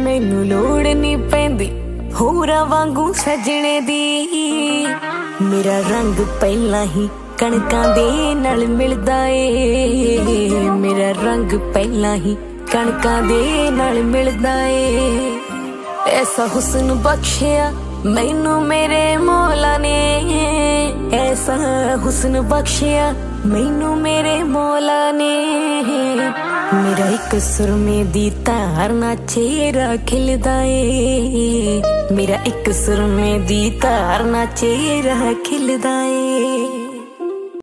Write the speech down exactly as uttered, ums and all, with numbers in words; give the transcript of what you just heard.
मैनू लोड़ नहीं पैंदी होरा वांगू सजने दी। मेरा रंग पहला ही कणकां दे नाल मिलदा ए, मेरा रंग पहला ही कणकां दे नाल मिलदा ए। ऐसा हुस्न बख्शिया मैनू मेरे मौला ने, ऐसा हुस्न बख्शिया मैनू मेरे मौला ने। मेरा एक सुरमे दी तार ना चेहरा खिलदा ए, मेरा एक सुरमे दी तार ना चेहरा खिलदा ए।